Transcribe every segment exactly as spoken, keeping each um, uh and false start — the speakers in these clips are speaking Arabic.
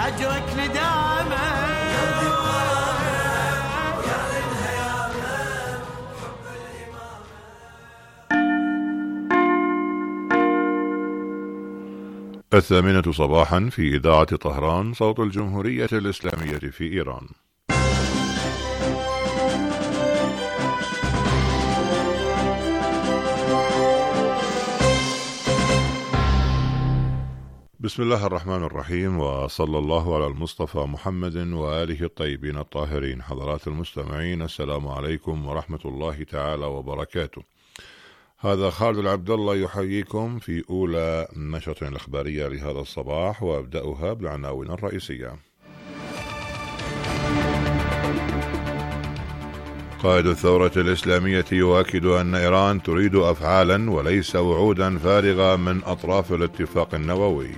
أجرك ندامة الثامنة صباحا في إذاعة طهران صوت الجمهورية الإسلامية في إيران. بسم الله الرحمن الرحيم، وصلى الله على المصطفى محمد وآله الطيبين الطاهرين. حضرات المستمعين، السلام عليكم ورحمة الله تعالى وبركاته. هذا خالد العبد الله يحييكم في أولى النشرة الإخبارية لهذا الصباح، وأبدأها بالعناوين الرئيسية. قائد الثورة الإسلامية يؤكد أن إيران تريد أفعالا وليس وعودا فارغة من أطراف الاتفاق النووي.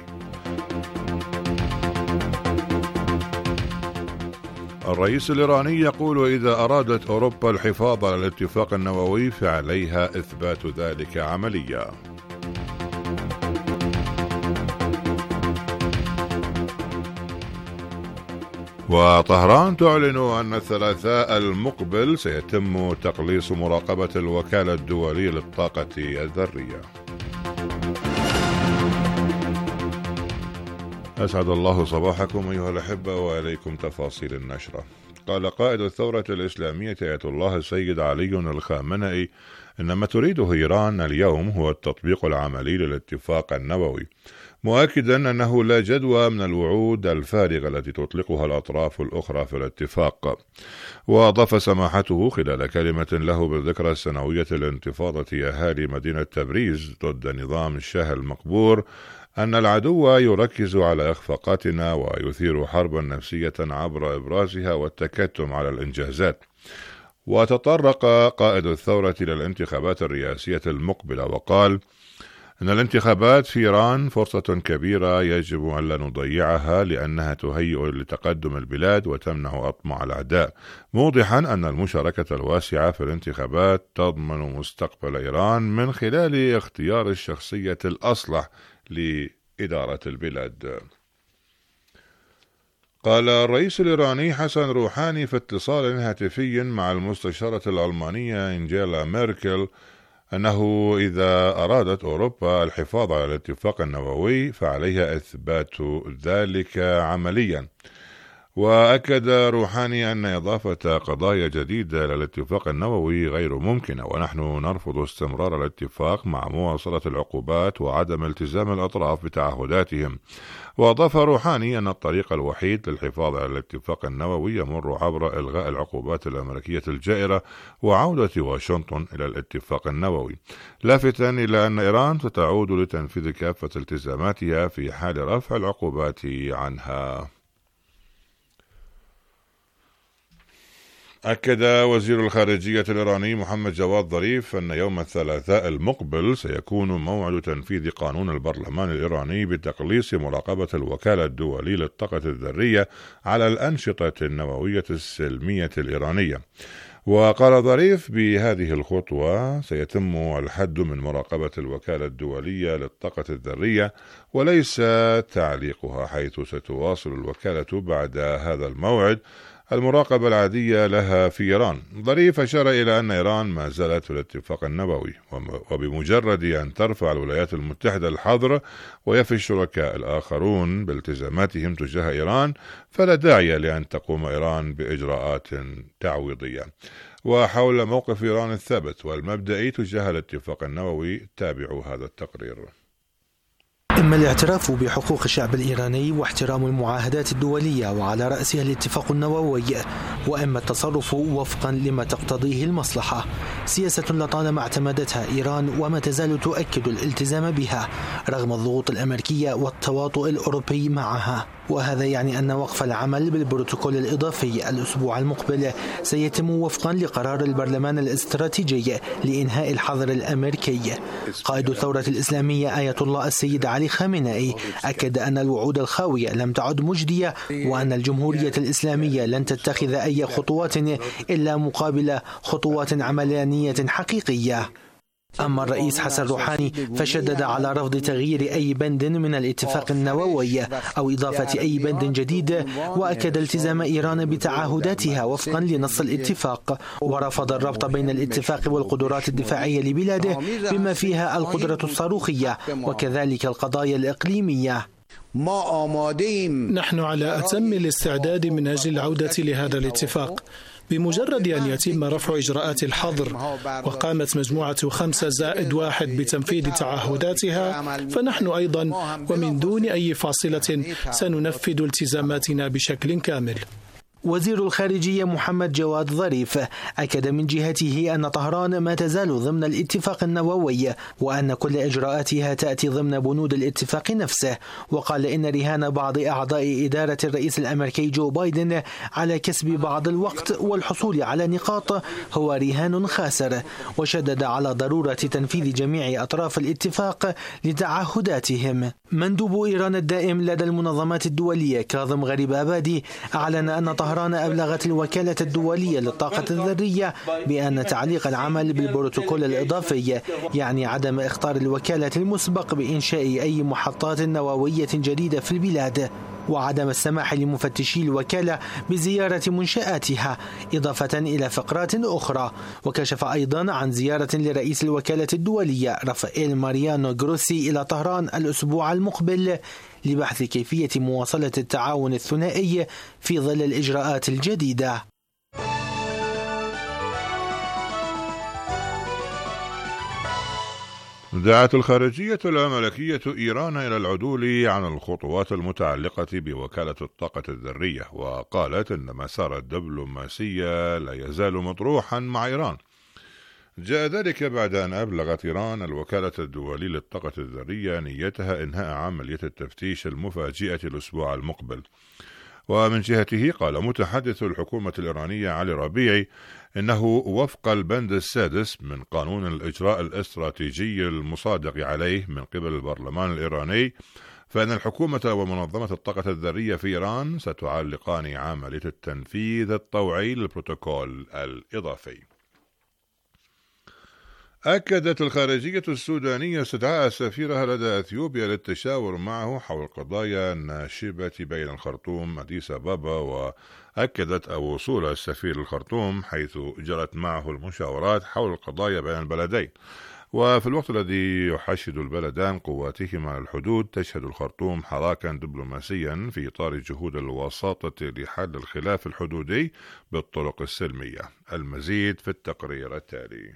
الرئيس الإيراني يقول إذا أرادت أوروبا الحفاظ على الاتفاق النووي فعليها إثبات ذلك عمليا. وطهران تعلن أن الثلاثاء المقبل سيتم تقليص مراقبة الوكالة الدولية للطاقة الذرية. أسعد الله صباحكم أيها الأحبة، وإليكم تفاصيل النشرة. قال قائد الثورة الإسلامية آية الله السيد علي الخامنئي إن ما تريده إيران اليوم هو التطبيق العملي للاتفاق النووي، مؤكدا أنه لا جدوى من الوعود الفارغة التي تطلقها الأطراف الأخرى في الاتفاق. وأضاف سماحته خلال كلمة له بالذكرى السنوية لانتفاضة أهالي مدينة تبريز ضد نظام الشاه المقبور أن العدو يركز على إخفاقاتنا ويثير حربا نفسية عبر إبرازها والتكتم على الإنجازات. وتطرق قائد الثورة إلى الانتخابات الرئاسية المقبلة وقال إن الانتخابات في إيران فرصة كبيرة يجب أن لا نضيعها لأنها تهيئ لتقدم البلاد وتمنع أطماع الأعداء، موضحا أن المشاركة الواسعة في الانتخابات تضمن مستقبل إيران من خلال اختيار الشخصية الأصلح لإدارة البلاد. قال الرئيس الإيراني حسن روحاني في اتصال هاتفي مع المستشارة الألمانية إنجيلا ميركل أنه إذا أرادت أوروبا الحفاظ على الاتفاق النووي فعليها إثبات ذلك عمليا. وأكد روحاني أن إضافة قضايا جديدة للاتفاق النووي غير ممكنة، ونحن نرفض استمرار الاتفاق مع مواصلة العقوبات وعدم التزام الأطراف بتعهداتهم. وأضاف روحاني أن الطريق الوحيد للحفاظ على الاتفاق النووي يمر عبر إلغاء العقوبات الأمريكية الجائرة وعودة واشنطن إلى الاتفاق النووي، لافتا إلى أن إيران ستعود لتنفيذ كافة التزاماتها في حال رفع العقوبات عنها. أكد وزير الخارجية الإيراني محمد جواد ظريف أن يوم الثلاثاء المقبل سيكون موعد تنفيذ قانون البرلمان الإيراني بتقليص مراقبة الوكالة الدولية للطاقة الذرية على الأنشطة النووية السلمية الإيرانية. وقال ظريف بهذه الخطوة سيتم الحد من مراقبة الوكالة الدولية للطاقة الذرية وليس تعليقها، حيث ستواصل الوكالة بعد هذا الموعد المراقبة العادية لها في إيران. ظريف أشار إلى أن إيران ما زالت في الاتفاق النووي، وبمجرد أن ترفع الولايات المتحدة الحظر ويفي الشركاء الآخرون بالتزاماتهم تجاه إيران فلا داعي لأن تقوم إيران بإجراءات تعويضية. وحول موقف إيران الثابت والمبدئي تجاه الاتفاق النووي تابعوا هذا التقرير. إما الاعتراف بحقوق الشعب الإيراني واحترام المعاهدات الدولية وعلى رأسها الاتفاق النووي، وإما التصرف وفقا لما تقتضيه المصلحة، سياسة لطالما اعتمدتها إيران وما تزال تؤكد الالتزام بها رغم الضغوط الأمريكية والتواطؤ الأوروبي معها. وهذا يعني أن وقف العمل بالبروتوكول الإضافي الأسبوع المقبل سيتم وفقا لقرار البرلمان الاستراتيجي لإنهاء الحظر الأمريكي. قائد الثورة الإسلامية آية الله السيد علي خامنئي أكد أن الوعود الخاوية لم تعد مجدية، وأن الجمهورية الإسلامية لن تتخذ أي خطوات إلا مقابل خطوات عملية حقيقية. أما الرئيس حسن روحاني فشدد على رفض تغيير أي بند من الاتفاق النووي أو إضافة أي بند جديد، وأكد التزام إيران بتعهداتها وفقا لنص الاتفاق، ورفض الربط بين الاتفاق والقدرات الدفاعية لبلاده بما فيها القدرة الصاروخية وكذلك القضايا الإقليمية. نحن على أتم الاستعداد من أجل العودة لهذا الاتفاق بمجرد أن يتم رفع إجراءات الحظر وقامت مجموعة خمسة زائد واحد بتنفيذ تعهداتها، فنحن أيضا ومن دون أي فاصلة سننفذ التزاماتنا بشكل كامل. وزير الخارجية محمد جواد ظريف أكد من جهته أن طهران ما تزال ضمن الاتفاق النووي وأن كل إجراءاتها تأتي ضمن بنود الاتفاق نفسه، وقال إن رهان بعض أعضاء إدارة الرئيس الأمريكي جو بايدن على كسب بعض الوقت والحصول على نقاط هو رهان خاسر، وشدد على ضرورة تنفيذ جميع أطراف الاتفاق لتعهداتهم. مندوب إيران الدائم لدى المنظمات الدولية كاظم غريب أبادي أعلن أن طهران أبلغت الوكالة الدولية للطاقة الذرية بأن تعليق العمل بالبروتوكول الإضافي يعني عدم إخطار الوكالة المسبق بإنشاء أي محطات نووية جديدة في البلاد، وعدم السماح لمفتشي الوكالة بزيارة منشآتها، إضافة إلى فقرات أخرى. وكشف أيضا عن زيارة لرئيس الوكالة الدولية رافائيل ماريانو جروسي إلى طهران الأسبوع المقبل لبحث كيفية مواصلة التعاون الثنائي في ظل الإجراءات الجديدة. دعت الخارجية الأمريكية إيران إلى العدول عن الخطوات المتعلقة بوكالة الطاقة الذرية، وقالت أن مسار الدبلوماسية لا يزال مطروحا مع إيران. جاء ذلك بعد أن أبلغت إيران الوكالة الدولية للطاقة الذرية نيتها إنهاء عملية التفتيش المفاجئة الأسبوع المقبل. ومن جهته قال متحدث الحكومة الإيرانية علي ربيعي إنه وفق البند السادس من قانون الإجراء الاستراتيجي المصادق عليه من قبل البرلمان الإيراني، فإن الحكومة ومنظمة الطاقة الذرية في إيران ستعلقان عملية التنفيذ الطوعي للبروتوكول الإضافي. أكدت الخارجية السودانية استدعاء سفيرها لدى أثيوبيا للتشاور معه حول القضايا الناشبة بين الخرطوم أديس أبابا، وأكدت وصول السفير الخرطوم حيث جرت معه المشاورات حول القضايا بين البلدين. وفي الوقت الذي يحشد البلدان قواتهما على الحدود، تشهد الخرطوم حراكا دبلوماسيا في إطار جهود الوساطة لحل الخلاف الحدودي بالطرق السلمية. المزيد في التقرير التالي.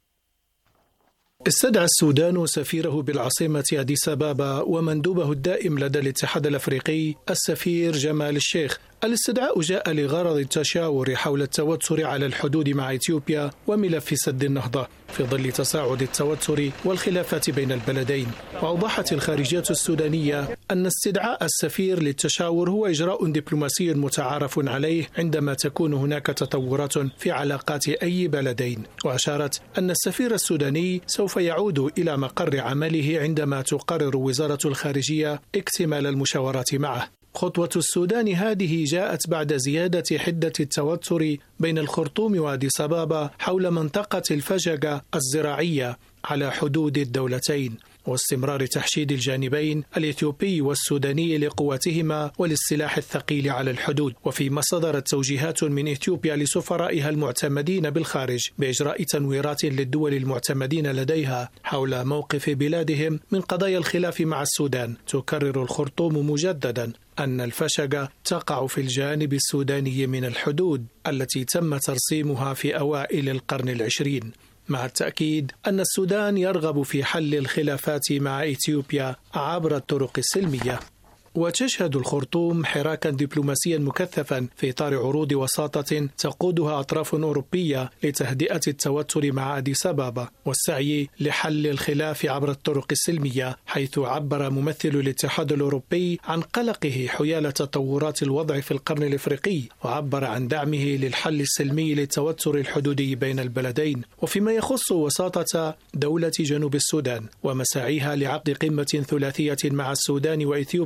استدعى السودان سفيره بالعاصمة أديس أبابا ومندوبه الدائم لدى الاتحاد الأفريقي السفير جمال الشيخ. الاستدعاء جاء لغرض التشاور حول التوتر على الحدود مع إثيوبيا وملف سد النهضة في ظل تصاعد التوتر والخلافات بين البلدين. وأوضحت الخارجية السودانية أن استدعاء السفير للتشاور هو إجراء دبلوماسي متعارف عليه عندما تكون هناك تطورات في علاقات أي بلدين. وأشارت أن السفير السوداني سوف يعود إلى مقر عمله عندما تقرر وزارة الخارجية اكتمال المشاورات معه. خطوة السودان هذه جاءت بعد زيادة حدة التوتر بين الخرطوم وأديس أبابا حول منطقة الفجقة الزراعية على حدود الدولتين، واستمرار تحشيد الجانبين الإثيوبي والسوداني لقواتهما وللسلاح الثقيل على الحدود. وفيما صدرت توجيهات من إثيوبيا لسفرائها المعتمدين بالخارج بإجراء تنويرات للدول المعتمدين لديها حول موقف بلادهم من قضايا الخلاف مع السودان، تكرر الخرطوم مجددا أن الفشقة تقع في الجانب السوداني من الحدود التي تم ترسيمها في أوائل القرن العشرين، مع التأكيد أن السودان يرغب في حل الخلافات مع إثيوبيا عبر الطرق السلمية. وتشهد الخرطوم حراكا دبلوماسيا مكثفا في إطار عروض وساطة تقودها أطراف أوروبية لتهدئة التوتر مع أديس أبابا والسعي لحل الخلاف عبر الطرق السلمية، حيث عبر ممثل الاتحاد الأوروبي عن قلقه حيال تطورات الوضع في القرن الإفريقي، وعبر عن دعمه للحل السلمي للتوتر الحدودي بين البلدين. وفيما يخص وساطة دولة جنوب السودان ومساعيها لعقد قمة ثلاثية مع السودان وإثيوبيا،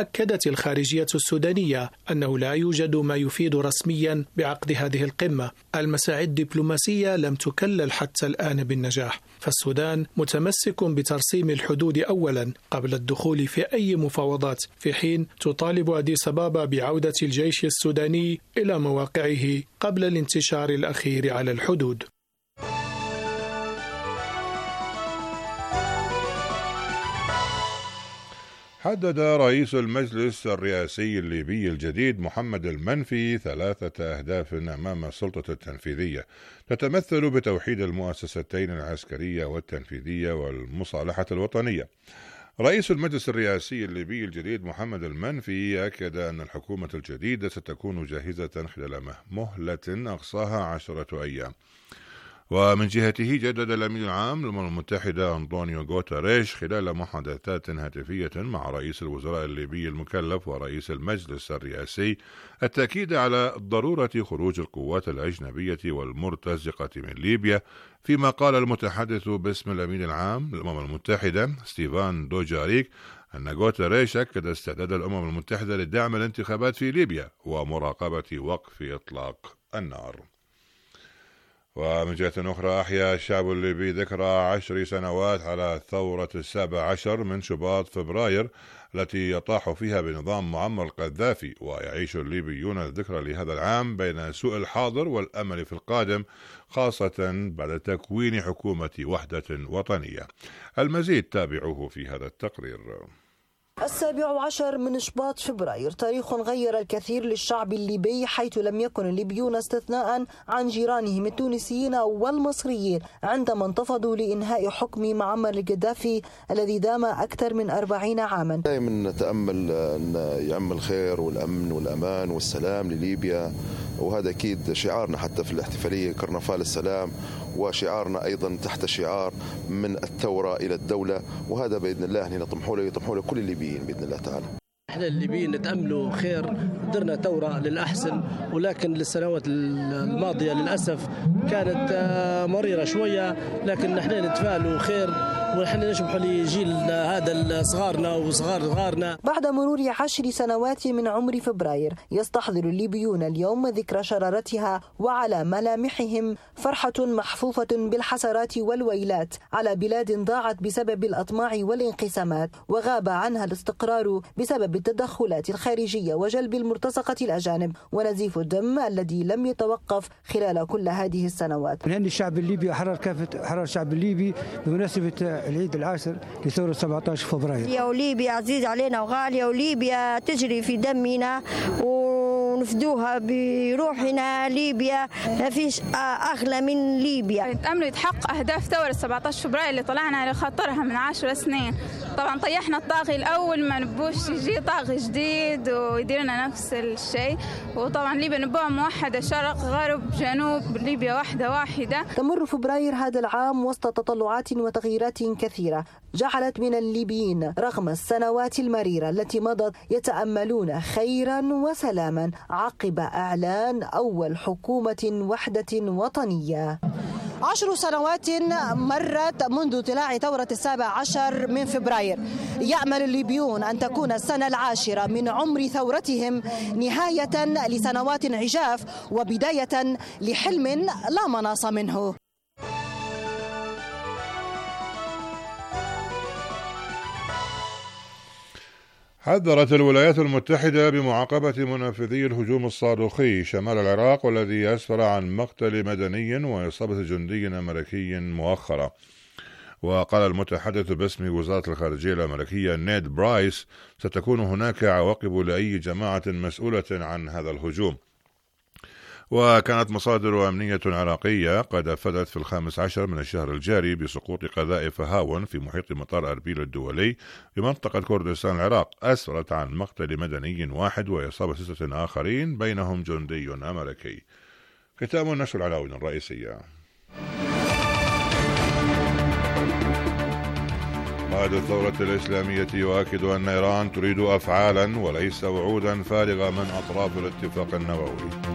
أكدت الخارجية السودانية أنه لا يوجد ما يفيد رسميا بعقد هذه القمة. المساعي الدبلوماسية لم تكلل حتى الآن بالنجاح، فالسودان متمسك بترسيم الحدود أولا قبل الدخول في أي مفاوضات، في حين تطالب أديس أبابا بعودة الجيش السوداني إلى مواقعه قبل الانتشار الأخير على الحدود. حدد رئيس المجلس الرئاسي الليبي الجديد محمد المنفي ثلاثة أهداف أمام السلطة التنفيذية تتمثل بتوحيد المؤسستين العسكرية والتنفيذية والمصالحة الوطنية. رئيس المجلس الرئاسي الليبي الجديد محمد المنفي أكد أن الحكومة الجديدة ستكون جاهزة خلال مهلة أقصاها عشرة أيام. ومن جهته جدد الأمين العام للأمم المتحدة أنطونيو غوتاريش خلال محادثات هاتفية مع رئيس الوزراء الليبي المكلف ورئيس المجلس الرئاسي التأكيد على ضرورة خروج القوات الأجنبية والمرتزقة من ليبيا، فيما قال المتحدث باسم الأمين العام للأمم المتحدة ستيفان دوجاريك أن غوتاريش أكد استعداد الأمم المتحدة لدعم الانتخابات في ليبيا ومراقبة وقف إطلاق النار. ومن جهة أخرى أحيا الشعب الليبي ذكرى عشر سنوات على الثورة السابع عشر من شباط فبراير التي يطاح فيها بنظام معمر القذافي، ويعيش الليبيون الذكرى لهذا العام بين سوء الحاضر والأمل في القادم، خاصة بعد تكوين حكومة وحدة وطنية. المزيد تابعوه في هذا التقرير. السابع عشر من شباط فبراير تاريخ غير الكثير للشعب الليبي، حيث لم يكن الليبيون استثناء عن جيرانهم التونسيين والمصريين عندما انتفضوا لإنهاء حكم معمر القذافي الذي دام أكثر من أربعين عاما. دائما نتأمل أن يعم الخير والأمن والأمان والسلام لليبيا، وهذا أكيد شعارنا حتى في الاحتفالية كرنفال السلام، وشعارنا أيضا تحت شعار من الثورة إلى الدولة، وهذا بإذن الله نطمحوا له يطمحوا له كل الليبيين بإذن الله تعالى. احنا الليبيين نتأملوا خير، درنا ثورة للأحسن، ولكن للسنوات الماضية للأسف كانت مريرة شوية، لكن نحن نتفائلوا خير ونحن نشبح لجيل هذا صغارنا وصغار صغارنا. بعد مرور عشر سنوات من عمر فبراير يستحضر الليبيون اليوم ذكرى شرارتها، وعلى ملامحهم فرحة محفوفة بالحسرات والويلات على بلاد ضاعت بسبب الأطماع والانقسامات وغاب عنها الاستقرار بسبب التدخلات الخارجية وجلب المرتزقة الأجانب ونزيف الدم الذي لم يتوقف خلال كل هذه السنوات. من الشعب الليبي حرر كافة حرر الشعب الليبي بمناسبة العيد العاشر لثورة سبعة عشر فبراير. يا ليبيا عزيز علينا وغالية، وليبيا تجري في دمنا ونفدوها بروحنا. ليبيا ما فيش أغلى من ليبيا. نتأمل يتحقق أهداف ثورة سبعة عشر فبراير اللي طلعنا على خاطرها من عشر سنين. طبعا طيحنا الطاغي الأول، ما نبوش يجي طاغي جديد ويدير لنا نفس الشيء. وطبعا ليبيا نبوها موحدة، شرق غرب جنوب، ليبيا واحدة واحدة. تمر فبراير هذا العام وسط تطلعات وتغييرات كثيرة جعلت من الليبيين رغم السنوات المريرة التي مضت يتأملون خيرا وسلاما عقب إعلان أول حكومة وحدة وطنية. عشر سنوات مرت منذ طلاع ثورة السابع عشر من فبراير. يأمل الليبيون أن تكون السنة العاشرة من عمر ثورتهم نهاية لسنوات عجاف وبداية لحلم لا مناص منه. حذرت الولايات المتحدة بمعاقبة منفذي الهجوم الصاروخي شمال العراق والذي أسفر عن مقتل مدني وإصابة جندي أمريكي مؤخرا. وقال المتحدث باسم وزارة الخارجية الأمريكية نيد برايس ستكون هناك عواقب لأي جماعة مسؤولة عن هذا الهجوم. وكانت مصادر أمنية عراقية قد أفادت في الخامس عشر من الشهر الجاري بسقوط قذائف هاون في محيط مطار أربيل الدولي بمنطقة كردستان العراق أسفرت عن مقتل مدني واحد وإصابة ستة آخرين بينهم جندي أمريكي. ختام النشر العناوين الرئيسية. قائد الثورة الإسلامية يؤكد أن إيران تريد أفعالا وليس وعودا فارغة من أطراف الاتفاق النووي.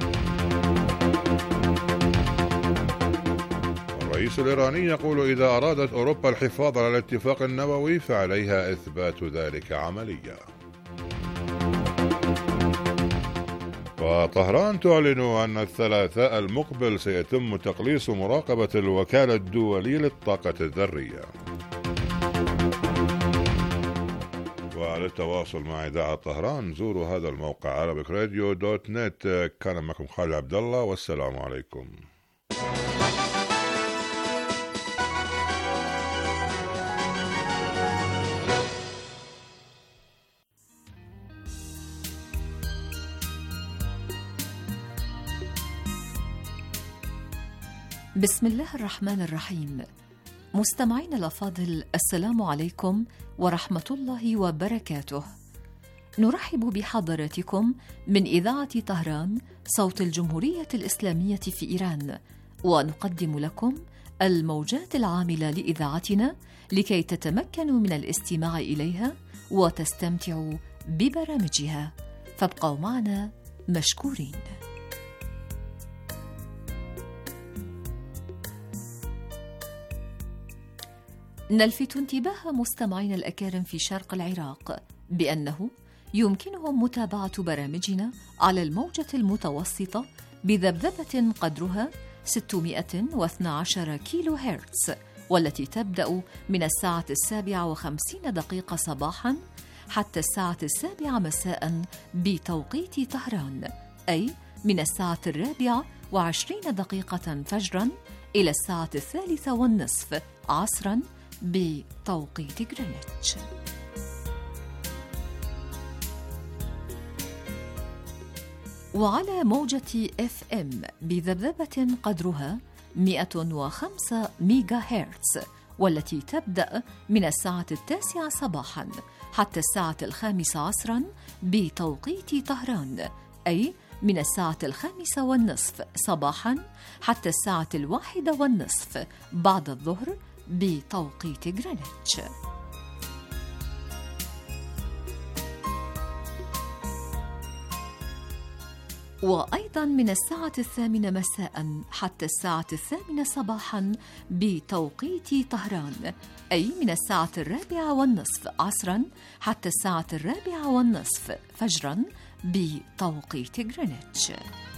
الرئيس الإيراني يقول إذا أرادت أوروبا الحفاظ على الاتفاق النووي فعليها إثبات ذلك عمليا. وطهران تعلن أن الثلاثاء المقبل سيتم تقليص مراقبة الوكالة الدولية للطاقة الذرية. وللتواصل مع إذاعة طهران زوروا هذا الموقع عربيك راديو دوت نت. كان معكم خالد عبد الله، والسلام عليكم. بسم الله الرحمن الرحيم. مستمعين الأفاضل، السلام عليكم ورحمة الله وبركاته. نرحب بحضراتكم من إذاعة طهران صوت الجمهورية الإسلامية في إيران، ونقدم لكم الموجات العاملة لإذاعتنا لكي تتمكنوا من الاستماع إليها وتستمتعوا ببرامجها، فابقوا معنا مشكورين. نلفت انتباه مستمعين الأكارم في شرق العراق بأنه يمكنهم متابعة برامجنا على الموجة المتوسطة بذبذبة قدرها ستمائة واثني عشر كيلو هرتز، والتي تبدأ من الساعة السابعة وخمسين دقيقة صباحاً حتى الساعة السابعة مساءً بتوقيت طهران، أي من الساعة الرابعة وعشرين دقيقة فجراً إلى الساعة الثالثة والنصف عصراً بتوقيت غرينتش. وعلى موجة إف إم بذبذبة قدرها مئة وخمسة ميجا هرتز، والتي تبدأ من الساعة التاسعة صباحاً حتى الساعة الخامسة عصراً بتوقيت طهران، أي من الساعة الخامسة والنصف صباحاً حتى الساعة الواحدة والنصف بعد الظهر بتوقيت غرينتش. وأيضاً من الساعة الثامنة مساءً حتى الساعة الثامنة صباحاً بتوقيت طهران، أي من الساعة الرابعة والنصف عصراً حتى الساعة الرابعة والنصف فجراً بتوقيت غرينتش.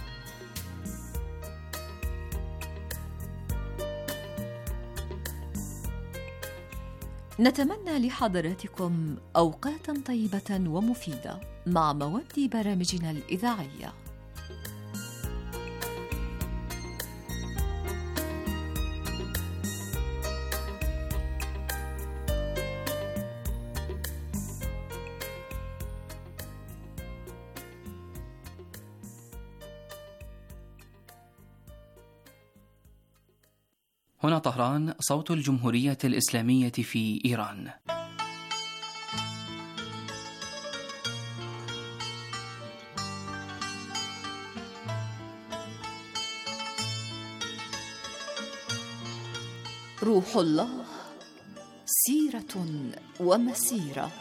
نتمنى لحضراتكم أوقاتاً طيبة ومفيدة مع مواد برامجنا الإذاعية. هنا طهران صوت الجمهورية الإسلامية في إيران. روح الله سيرة ومسيرة.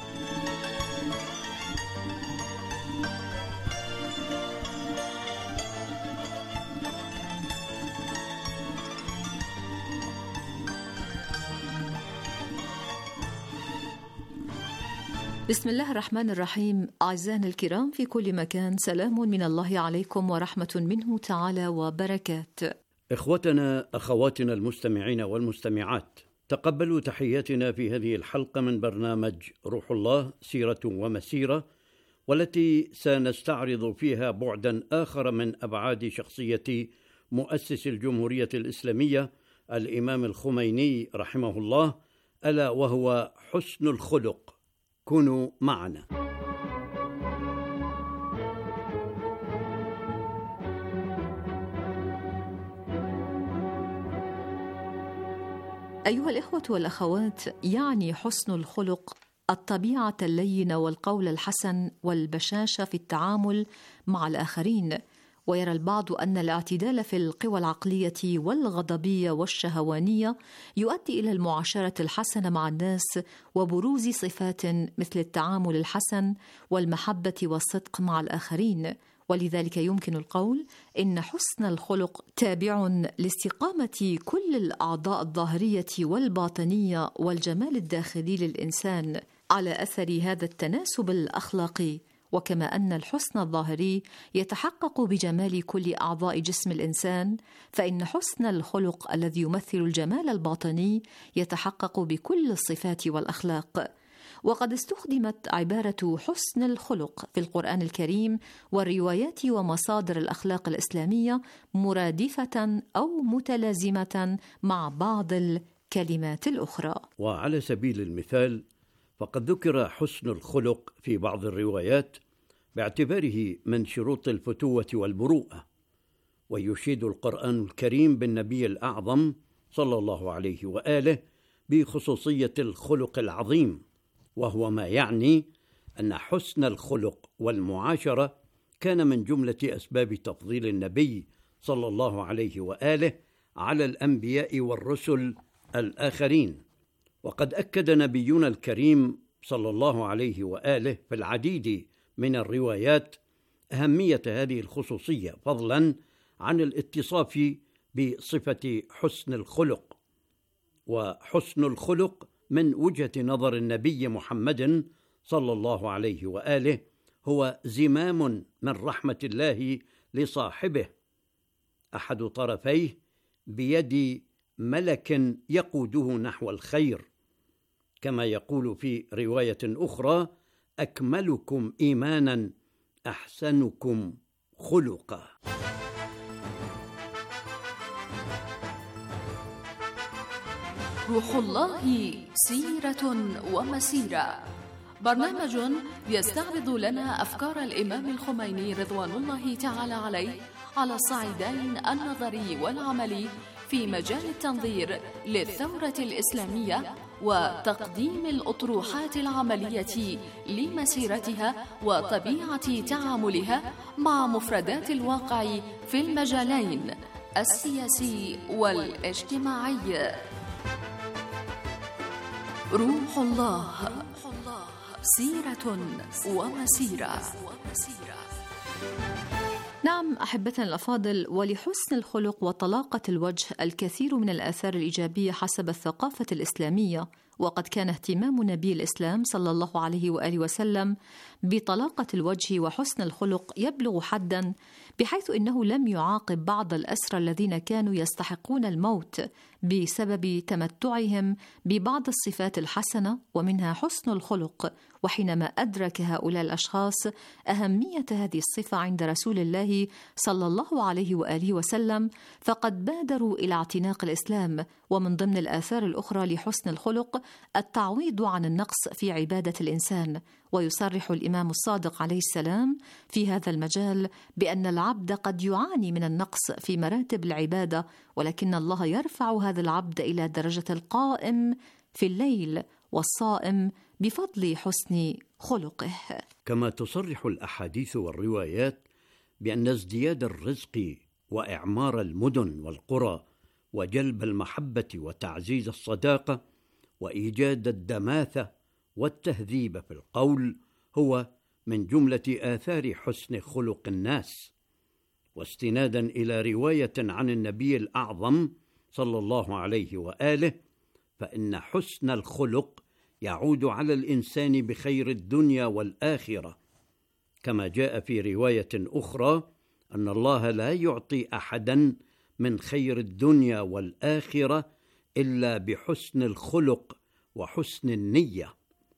بسم الله الرحمن الرحيم. أعزائنا الكرام في كل مكان، سلام من الله عليكم ورحمة منه تعالى وبركاته. إخوتنا أخواتنا المستمعين والمستمعات، تقبلوا تحياتنا في هذه الحلقة من برنامج روح الله سيرة ومسيرة، والتي سنستعرض فيها بعدا آخر من أبعاد شخصية مؤسس الجمهورية الإسلامية الإمام الخميني رحمه الله، ألا وهو حسن الخلق. كونوا معنا. أيها الإخوة والأخوات، يعني حسن الخلق الطبيعة اللينة والقول الحسن والبشاشة في التعامل مع الآخرين، ويرى البعض أن الاعتدال في القوى العقلية والغضبية والشهوانية يؤدي إلى المعاشرة الحسنة مع الناس وبروز صفات مثل التعامل الحسن والمحبة والصدق مع الآخرين، ولذلك يمكن القول إن حسن الخلق تابع لاستقامة كل الأعضاء الظاهرية والباطنية والجمال الداخلي للإنسان على أثر هذا التناسب الأخلاقي وكما أن الحسن الظاهري يتحقق بجمال كل أعضاء جسم الإنسان، فإن حسن الخلق الذي يمثل الجمال الباطني يتحقق بكل الصفات والأخلاق. وقد استخدمت عبارة حسن الخلق في القرآن الكريم والروايات ومصادر الأخلاق الإسلامية مرادفة أو متلازمة مع بعض الكلمات الأخرى. وعلى سبيل المثال فقد ذكر حسن الخلق في بعض الروايات باعتباره من شروط الفتوة والبروءة، ويشيد القرآن الكريم بالنبي الأعظم صلى الله عليه وآله بخصوصية الخلق العظيم، وهو ما يعني أن حسن الخلق والمعاشرة كان من جملة أسباب تفضيل النبي صلى الله عليه وآله على الأنبياء والرسل الآخرين. وقد أكد نبينا الكريم صلى الله عليه وآله في العديد من الروايات أهمية هذه الخصوصية، فضلا عن الاتصاف بصفة حسن الخلق. وحسن الخلق من وجهة نظر النبي محمد صلى الله عليه وآله هو زمام من رحمة الله لصاحبه، أحد طرفيه بيد ملك يقوده نحو الخير، كما يقول في رواية أخرى: أكملكم إيمانا أحسنكم خلقا. روح الله سيرة ومسيرة، برنامج يستعرض لنا أفكار الإمام الخميني رضوان الله تعالى عليه على الصعيدين النظري والعملي في مجال التنظير للثورة الإسلامية وتقديم الأطروحات العملية لمسيرتها وطبيعة تعاملها مع مفردات الواقع في المجالين السياسي والاجتماعي. روح الله سيرة ومسيرة. نعم أحبتنا الأفاضل، ولحسن الخلق وطلاقة الوجه الكثير من الآثار الإيجابية حسب الثقافة الإسلامية، وقد كان اهتمام نبي الإسلام صلى الله عليه وآله وسلم بطلاقة الوجه وحسن الخلق يبلغ حداً، بحيث إنه لم يعاقب بعض الأسرى الذين كانوا يستحقون الموت بسبب تمتعهم ببعض الصفات الحسنة ومنها حسن الخلق. وحينما أدرك هؤلاء الأشخاص أهمية هذه الصفة عند رسول الله صلى الله عليه وآله وسلم، فقد بادروا إلى اعتناق الإسلام. ومن ضمن الآثار الأخرى لحسن الخلق التعويض عن النقص في عبادة الإنسان. ويصرح الإمام الصادق عليه السلام في هذا المجال بأن العبد قد يعاني من النقص في مراتب العبادة، ولكن الله يرفع هذا العبد إلى درجة القائم في الليل والصائم بفضل حسن خلقه. كما تصرح الأحاديث والروايات بأن ازدياد الرزق وإعمار المدن والقرى وجلب المحبة وتعزيز الصداقة وإيجاد الدماثة والتهذيب في القول هو من جملة آثار حسن خلق الناس. واستنادا إلى رواية عن النبي الأعظم صلى الله عليه وآله، فإن حسن الخلق يعود على الإنسان بخير الدنيا والآخرة، كما جاء في رواية أخرى أن الله لا يعطي أحدا من خير الدنيا والآخرة إلا بحسن الخلق وحسن النية،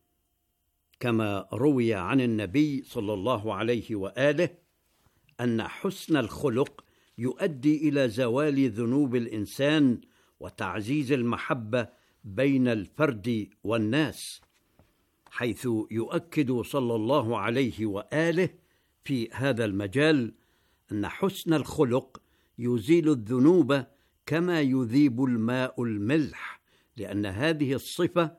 كما روي عن النبي صلى الله عليه وآله أن حسن الخلق يؤدي إلى زوال ذنوب الإنسان وتعزيز المحبة بين الفرد والناس، حيث يؤكد صلى الله عليه وآله في هذا المجال أن حسن الخلق يزيل الذنوب كما يذيب الماء الملح، لأن هذه الصفة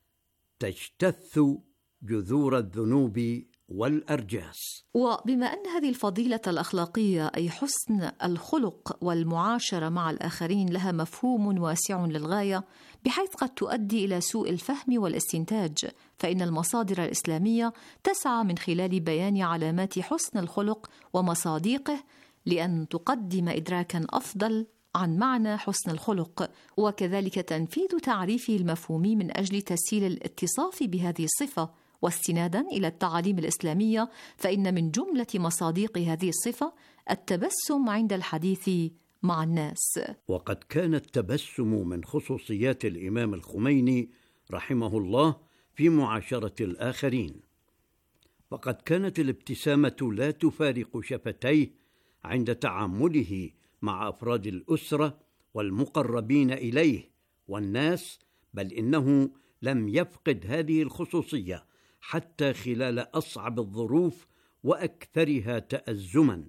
تجتث جذور الذنوب والأرجاس. وبما أن هذه الفضيلة الأخلاقية أي حسن الخلق والمعاشرة مع الآخرين لها مفهوم واسع للغاية، بحيث قد تؤدي إلى سوء الفهم والاستنتاج، فإن المصادر الإسلامية تسعى من خلال بيان علامات حسن الخلق ومصادقه لأن تقدم إدراكاً أفضل عن معنى حسن الخلق، وكذلك تنفيذ تعريفه المفهومي من أجل تسهيل الاتصاف بهذه الصفة واستنادا إلى التعاليم الإسلامية فإن من جملة مصادق هذه الصفة التبسم عند الحديث مع الناس. وقد كان التبسم من خصوصيات الإمام الخميني رحمه الله في معاشرة الآخرين، وقد كانت الابتسامة لا تفارق شفتيه عند تعامله مع أفراد الأسرة والمقربين إليه والناس، بل إنه لم يفقد هذه الخصوصية حتى خلال أصعب الظروف وأكثرها تأزما.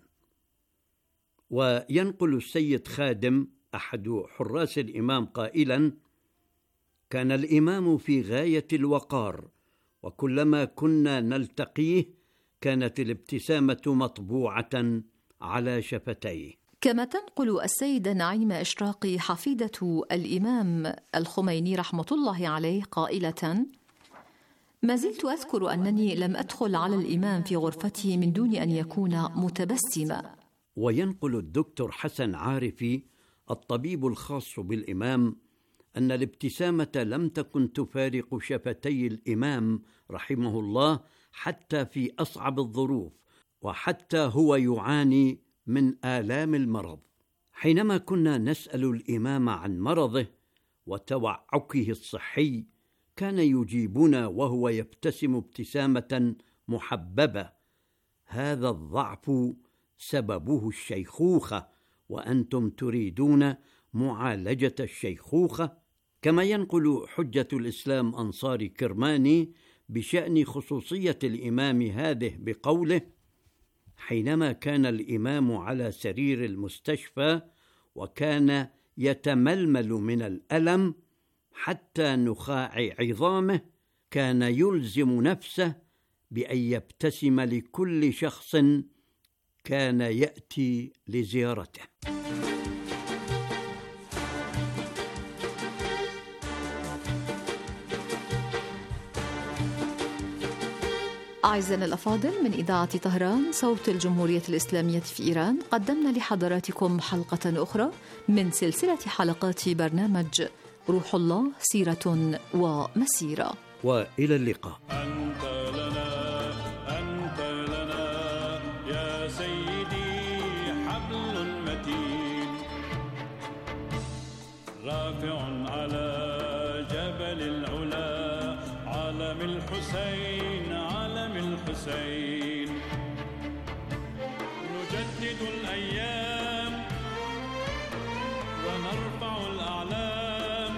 وينقل السيد خادم أحد حراس الإمام قائلا: كان الإمام في غاية الوقار، وكلما كنا نلتقيه كانت الابتسامة مطبوعة على شفتيه. كما تنقل السيدة نعيمة إشراقي حفيدة الإمام الخميني رحمة الله عليه قائلة: ما زلت أذكر أنني لم أدخل على الإمام في غرفته من دون أن يكون متبسما. وينقل الدكتور حسن عارفي الطبيب الخاص بالإمام أن الابتسامة لم تكن تفارق شفتي الإمام رحمه الله حتى في أصعب الظروف، وحتى هو يعاني من آلام المرض. حينما كنا نسأل الإمام عن مرضه وتوعكه الصحي كان يجيبنا وهو يبتسم ابتسامة محببة: هذا الضعف سببه الشيخوخة، وأنتم تريدون معالجة الشيخوخة. كما ينقل حجة الإسلام أنصاري كرماني بشأن خصوصية الإمام هذه بقوله: حينما كان الإمام على سرير المستشفى وكان يتململ من الألم حتى نخاع عظامه، كان يلزم نفسه بأن يبتسم لكل شخص كان يأتي لزيارته. أعزائنا الأفاضل، من إذاعة طهران صوت الجمهورية الإسلامية في إيران، قدمنا لحضراتكم حلقة أخرى من سلسلة حلقات برنامج روح الله سيرة ومسيرة. وإلى اللقاء. أنت لنا أنت لنا يا سيدي حبل متين، رافع على جبل العلا علم الحسين علم الحسين. نجدد الأيام ونرفع الأعلام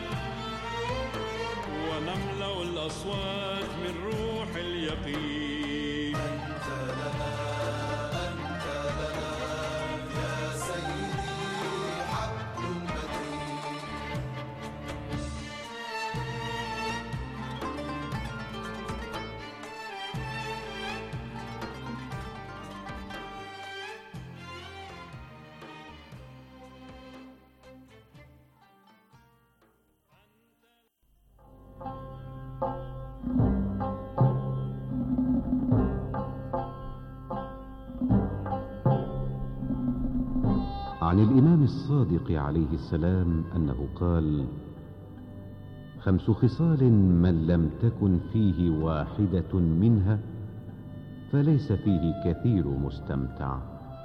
ونملأ الأصوات من روح اليقين. أنت لنا أنت لنا يا سيدي حبل متين. عن الإمام الصادق عليه السلام أنه قال: خمس خصال من لم تكن فيه واحدة منها فليس فيه كثير مستمتع: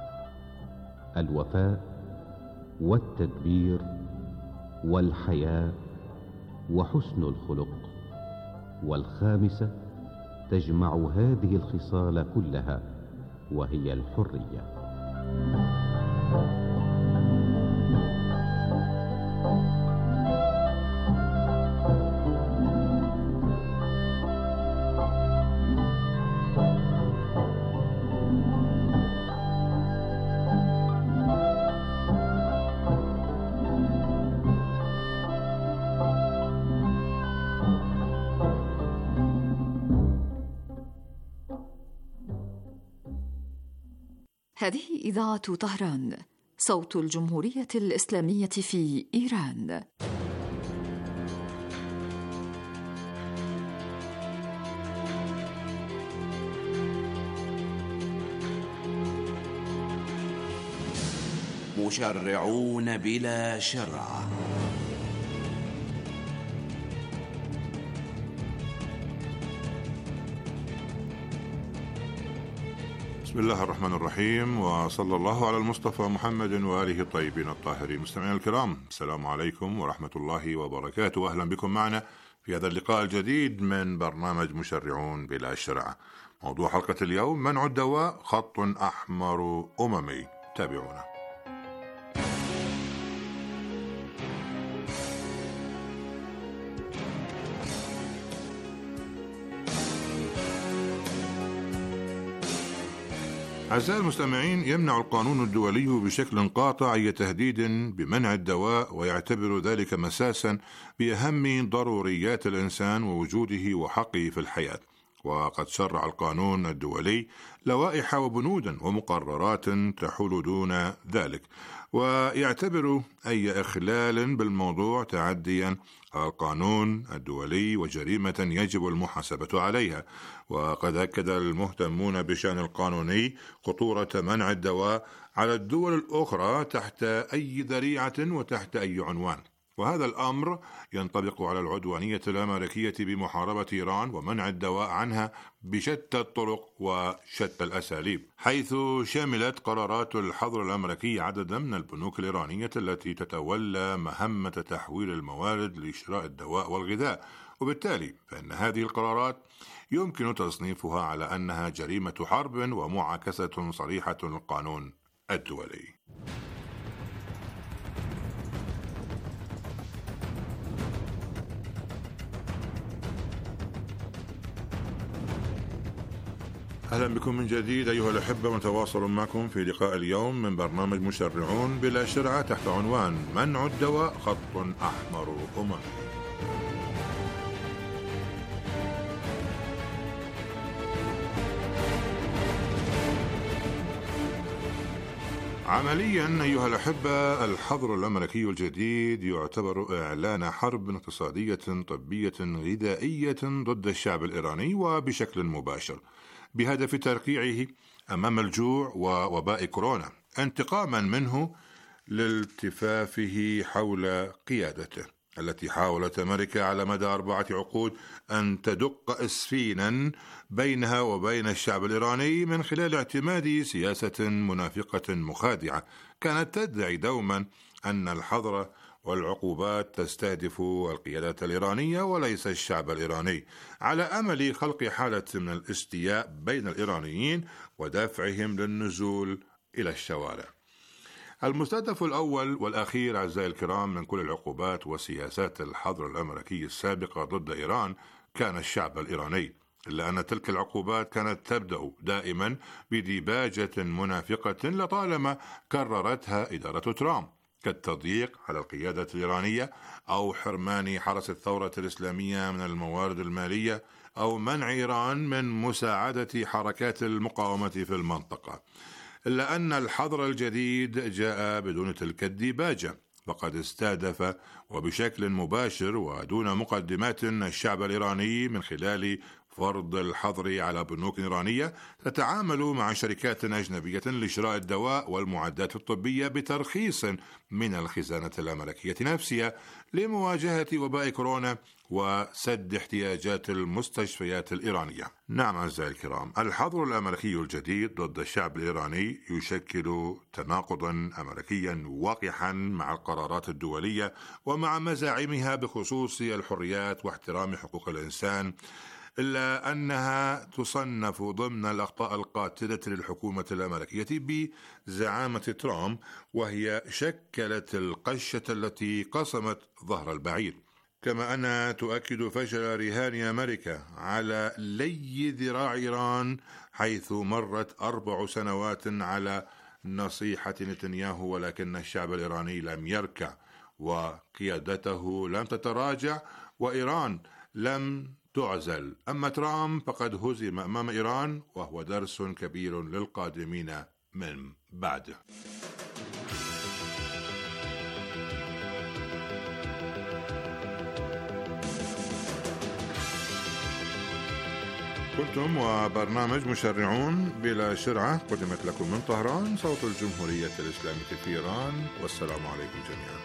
الوفاء والتدبير والحياء وحسن الخلق. والخامسة تجمع هذه الخصال كلها وهي الحرية. هذه إذاعة طهران صوت الجمهورية الإسلامية في إيران. مشرعون بلا شرع. بسم الله الرحمن الرحيم، وصلى الله على المصطفى محمد وآله الطيبين الطاهرين. مستمعينا الكرام، السلام عليكم ورحمة الله وبركاته، وأهلا بكم معنا في هذا اللقاء الجديد من برنامج مشرعون بلا شرع. موضوع حلقة اليوم: منع الدواء خط أحمر أممي. تابعونا. أعزائي المستمعين، يمنع القانون الدولي بشكل قاطع أي تهديد بمنع الدواء، ويعتبر ذلك مساسا بأهم ضروريات الإنسان ووجوده وحقه في الحياة. وقد شرع القانون الدولي لوائح وبنودا ومقررات تحول دون ذلك، ويعتبر أي إخلال بالموضوع تعديا على القانون الدولي وجريمة يجب المحاسبة عليها. وقد أكد المهتمون بشأن القانوني خطورة منع الدواء على الدول الأخرى تحت أي ذريعة وتحت أي عنوان، وهذا الأمر ينطبق على العدوانية الأمريكية بمحاربة إيران ومنع الدواء عنها بشتى الطرق وشتى الأساليب، حيث شملت قرارات الحظر الأمريكي عددا من البنوك الإيرانية التي تتولى مهمة تحويل الموارد لشراء الدواء والغذاء. وبالتالي فإن هذه القرارات يمكن تصنيفها على أنها جريمة حرب ومعاكسة صريحة للقانون الدولي. أهلا بكم من جديد أيها الأحبة، متواصل معكم في لقاء اليوم من برنامج مشرعون بلا شرع تحت عنوان منع الدواء خط أحمر أممي. عمليا أيها الأحبة، الحظر الأمريكي الجديد يعتبر إعلان حرب اقتصادية طبية غذائية ضد الشعب الإيراني وبشكل مباشر، بهدف ترقيعه أمام الجوع ووباء كورونا، انتقاما منه لالتفافه حول قيادته التي حاولت أمريكا على مدى أربعة عقود أن تدق إسفينا بينها وبين الشعب الإيراني من خلال اعتماد سياسة منافقة مخادعة كانت تدعي دوما أن الحظر والعقوبات تستهدف القيادات الإيرانية وليس الشعب الإيراني، على أمل خلق حالة من الاستياء بين الإيرانيين ودفعهم للنزول إلى الشوارع. المستهدف الأول والأخير أعزائي الكرام من كل العقوبات وسياسات الحظر الأمريكي السابقة ضد إيران كان الشعب الإيراني، إلا أن تلك العقوبات كانت تبدأ دائما بديباجة منافقة لطالما كررتها إدارة ترامب، كالتضييق على القيادة الإيرانية أو حرمان حرس الثورة الإسلامية من الموارد المالية أو منع إيران من مساعدة حركات المقاومة في المنطقة. إلا أن الحظر الجديد جاء بدون تلك الديباجة، فقد استهدف وبشكل مباشر ودون مقدمات الشعب الإيراني من خلال فرض الحظر على بنوك إيرانية تتعامل مع شركات أجنبية لشراء الدواء والمعدات الطبية بترخيص من الخزانة الأمريكية نفسها لمواجهة وباء كورونا وسد احتياجات المستشفيات الإيرانية. نعم أعزائي الكرام، الحظر الأمريكي الجديد ضد الشعب الإيراني يشكل تناقضا أمريكيا وقحا مع القرارات الدولية ومع مزاعمها بخصوص الحريات واحترام حقوق الإنسان، إلا أنها تصنف ضمن الأخطاء القاتلة للحكومة الأمريكية بزعامة ترامب، وهي شكلت القشة التي قصمت ظهر البعير. كما أنها تؤكد فشل رهان أمريكا على لي ذراع إيران، حيث مرت أربع سنوات على نصيحة نتنياهو ولكن الشعب الإيراني لم يركع وقيادته لم تتراجع وإيران لم تعزل. أما ترامب فقد هزم أمام إيران، وهو درس كبير للقادمين من بعده. كنتم وبرنامج مشرعون بلا شرعة، قدمت لكم من طهران صوت الجمهورية الإسلامية في إيران، والسلام عليكم جميعا.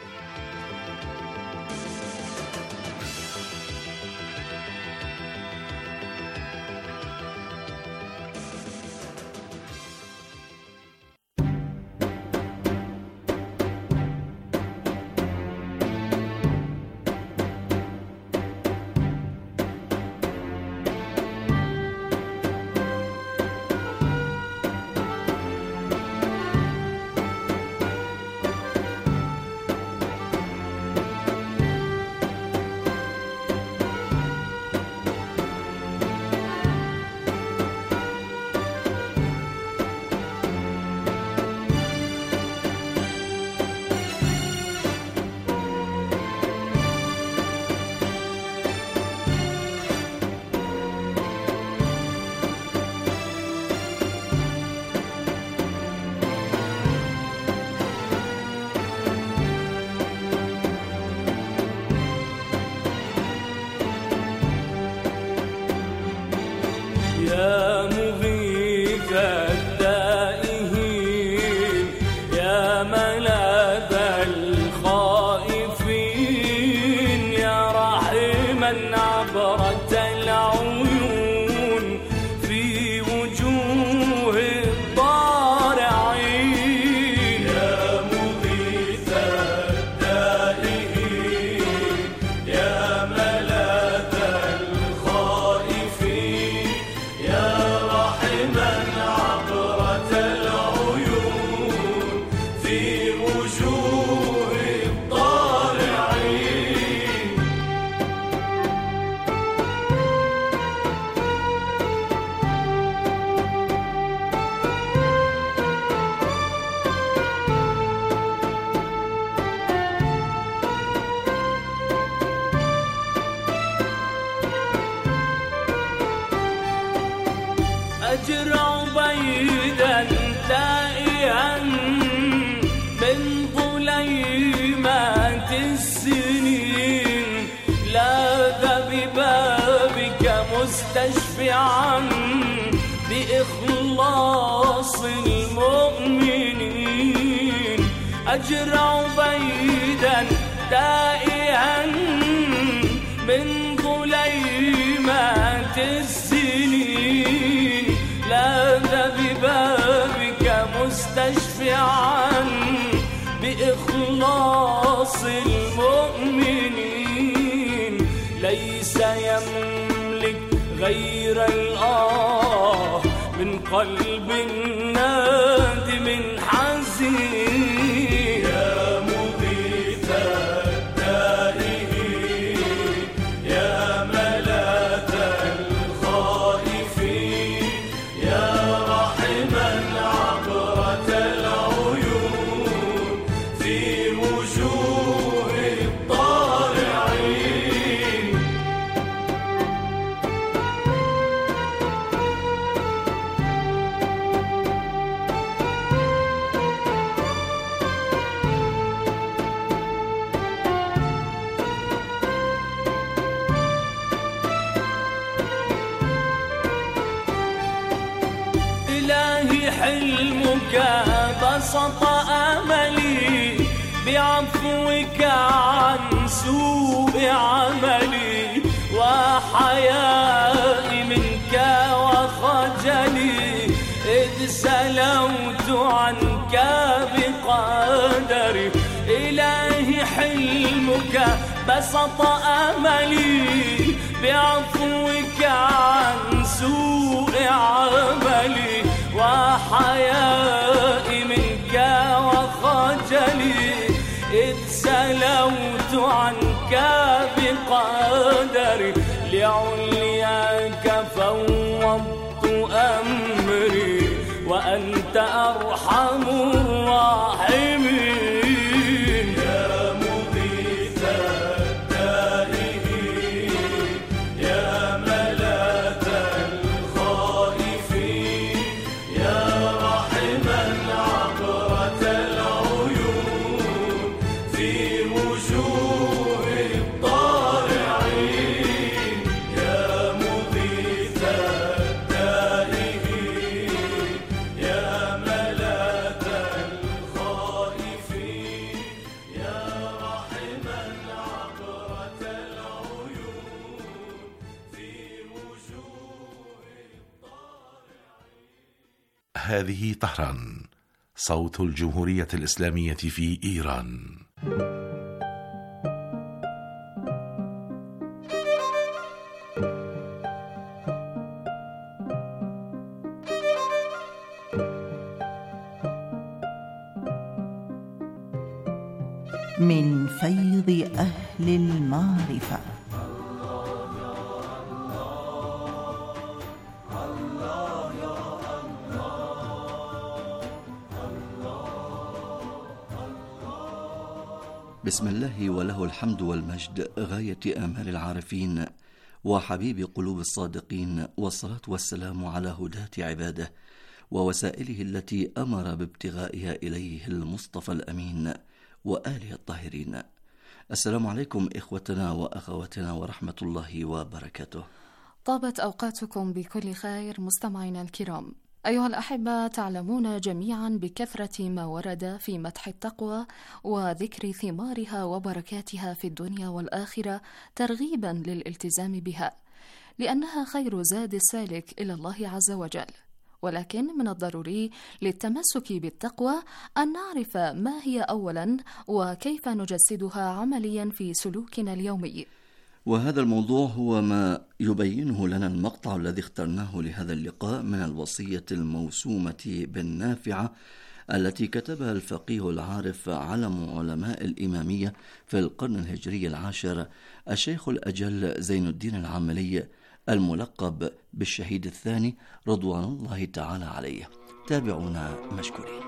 المؤمنين أجرع بيدا تائها من ظليمات السنين لاذ ببابك مستشفعا بإخلاص المؤمنين ليس يملك غير الآه من قلب نادم حزين يا مغيث التائهين يا ملاذ الخائفين يا راحما عبرة العيون في وجوه الطالعين إلهي حلمك بسط أملي بعفوك عن سوء عملي وحيائي منك وخجلي إذ سلوت عنك بقدري إلهي حلمك بسط أملي بعفوك عن سوء عملي وحيائي منك وخجلي إذ سلوت عنك بقدري لعلياك فوضت أمري وأنت أرحم الراحمين يا مغيث التائهين يا ملاذ الخائفين يا راحما عبرة العيون في وجوه الطالعين يا مغيث التائهين يا ملاذ الخائفين يا راحما عبرة العيون في وجوه هذه طهران صوت الجمهورية الإسلامية في إيران. من فيض أهل المعرفة. بسم الله وله الحمد والمجد غاية آمال العارفين وحبيب قلوب الصادقين، والصلاة والسلام على هداة عباده ووسائله التي أمر بابتغائها إليه المصطفى الأمين وآله الطاهرين. السلام عليكم إخوتنا وأخواتنا ورحمة الله وبركاته. طابت أوقاتكم بكل خير مستمعينا الكرام. أيها الأحبة، تعلمون جميعا بكثرة ما ورد في مدح التقوى وذكر ثمارها وبركاتها في الدنيا والآخرة ترغيبا للالتزام بها، لأنها خير زاد السالك إلى الله عز وجل. ولكن من الضروري للتمسك بالتقوى أن نعرف ما هي أولا وكيف نجسدها عمليا في سلوكنا اليومي. وهذا الموضوع هو ما يبينه لنا المقطع الذي اخترناه لهذا اللقاء من الوصية الموسومة بالنافعة التي كتبها الفقيه العارف علم علماء الإمامية في القرن الهجري العاشر الشيخ الأجل زين الدين العاملي الملقب بالشهيد الثاني رضوان الله تعالى عليه. تابعونا مشكورين.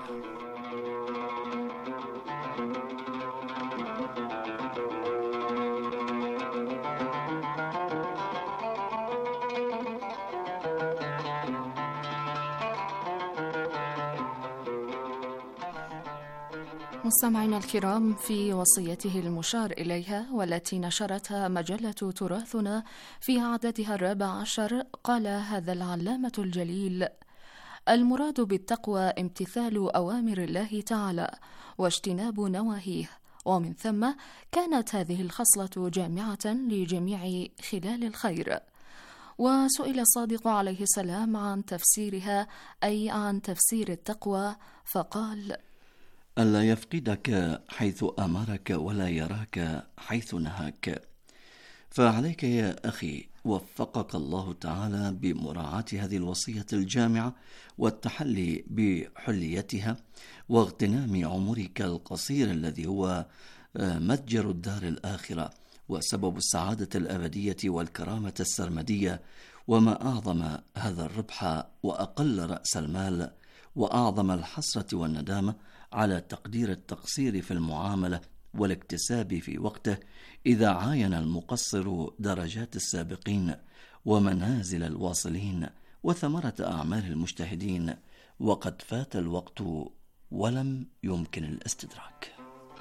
مستمعينا الكرام، في وصيته المشار إليها والتي نشرتها مجلة تراثنا في عددها الرابع عشر، قال هذا العلامة الجليل: المراد بالتقوى امتثال أوامر الله تعالى واجتناب نواهيه، ومن ثم كانت هذه الخصلة جامعة لجميع خلال الخير. وسئل الصادق عليه السلام عن تفسيرها، أي عن تفسير التقوى، فقال: ألا يفقدك حيث أمرك ولا يراك حيث نهاك. فعليك يا أخي وفقك الله تعالى بمراعاة هذه الوصية الجامعة والتحلي بحليتها واغتنام عمرك القصير الذي هو متجر الدار الآخرة وسبب السعادة الأبدية والكرامة السرمدية. وما أعظم هذا الربح وأقل رأس المال وأعظم الحسرة والندامة على تقدير التقصير في المعاملة والاكتساب في وقته إذا عاين المقصر درجات السابقين ومنازل الواصلين وثمرة أعمال المجتهدين، وقد فات الوقت ولم يمكن الاستدراك.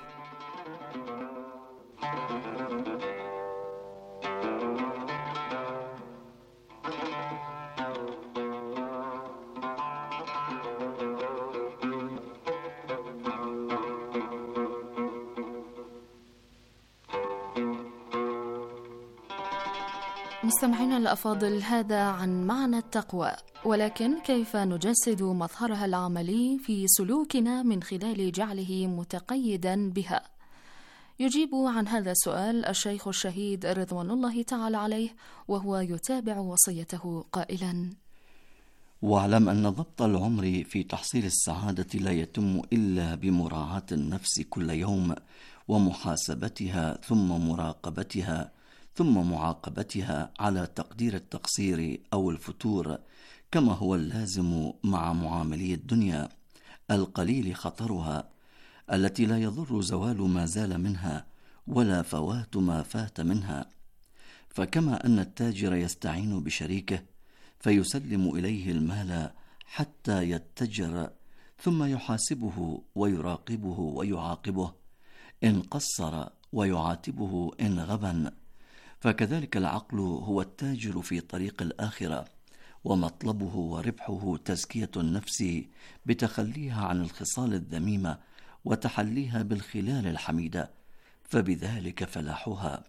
مستمعينا الأفاضل، هذا عن معنى التقوى، ولكن كيف نجسد مظهرها العملي في سلوكنا من خلال جعله متقيدا بها؟ يجيب عن هذا السؤال الشيخ الشهيد رضوان الله تعالى عليه وهو يتابع وصيته قائلا: واعلم أن ضبط العمر في تحصيل السعادة لا يتم إلا بمراعاة النفس كل يوم ومحاسبتها ثم مراقبتها ثم معاقبتها على تقدير التقصير أو الفتور، كما هو اللازم مع معاملي الدنيا القليل خطرها التي لا يضر زوال ما زال منها ولا فوات ما فات منها. فكما أن التاجر يستعين بشريكه فيسلم إليه المال حتى يتجر ثم يحاسبه ويراقبه ويعاقبه إن قصر ويعاتبه إن غبن، فكذلك العقل هو التاجر في طريق الآخرة، ومطلبه وربحه تزكية النفس بتخليها عن الخصال الذميمة وتحليها بالخلال الحميدة، فبذلك فلاحها.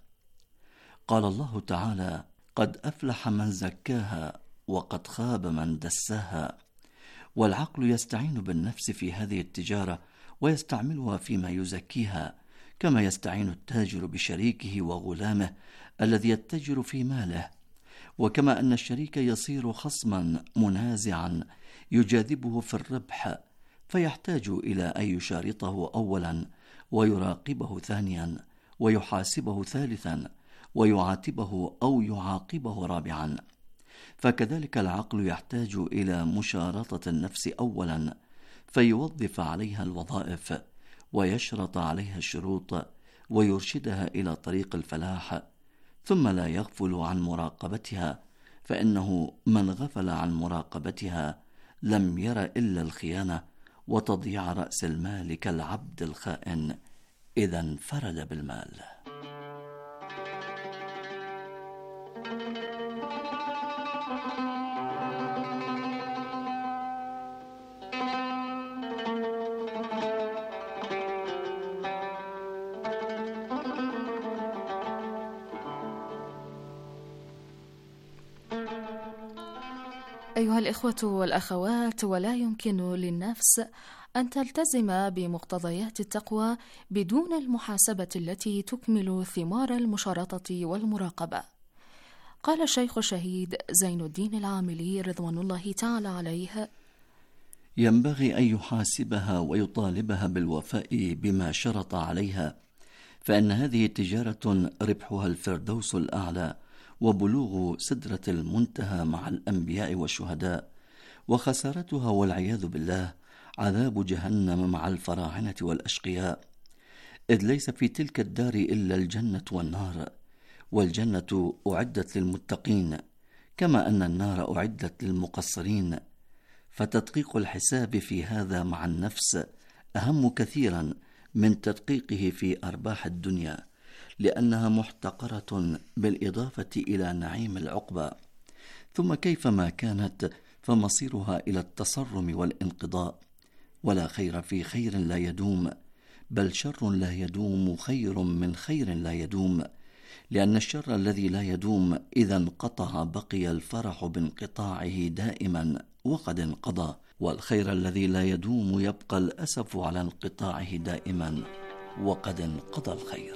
قال الله تعالى: قد أفلح من زكاها وقد خاب من دساها. والعقل يستعين بالنفس في هذه التجارة ويستعملها فيما يزكيها، كما يستعين التاجر بشريكه وغلامه الذي يتجر في ماله. وكما أن الشريك يصير خصما منازعا يجاذبه في الربح، فيحتاج إلى أن يشارطه أولا ويراقبه ثانيا ويحاسبه ثالثا ويعاتبه أو يعاقبه رابعا، فكذلك العقل يحتاج إلى مشارطة النفس أولا فيوظف عليها الوظائف ويشرط عليها الشروط ويرشدها إلى طريق الفلاح، ثم لا يغفل عن مراقبتها، فإنه من غفل عن مراقبتها لم ير إلا الخيانة وتضييع رأس المال كالعبد الخائن إذا انفرد بالمال. أيها الإخوة والأخوات، ولا يمكن للنفس أن تلتزم بمقتضيات التقوى بدون المحاسبة التي تكمل ثمار المشارطة والمراقبة. قال الشيخ الشهيد زين الدين العاملي رضوان الله تعالى عليه: ينبغي أن يحاسبها ويطالبها بالوفاء بما شرط عليها، فإن هذه تجارة ربحها الفردوس الأعلى وبلوغ سدرة المنتهى مع الأنبياء والشهداء، وخسارتها والعياذ بالله عذاب جهنم مع الفراعنة والأشقياء، إذ ليس في تلك الدار إلا الجنة والنار، والجنة أعدت للمتقين كما أن النار أعدت للمقصرين، فتدقيق الحساب في هذا مع النفس أهم كثيرا من تدقيقه في أرباح الدنيا، لأنها محتقرة بالإضافة إلى نعيم العقبى. ثم كيفما كانت فمصيرها إلى التصرم والانقضاء، ولا خير في خير لا يدوم، بل شر لا يدوم خير من خير لا يدوم، لأن الشر الذي لا يدوم إذا انقطع بقي الفرح بانقطاعه دائما وقد انقضى، والخير الذي لا يدوم يبقى الأسف على انقطاعه دائما وقد انقضى الخير.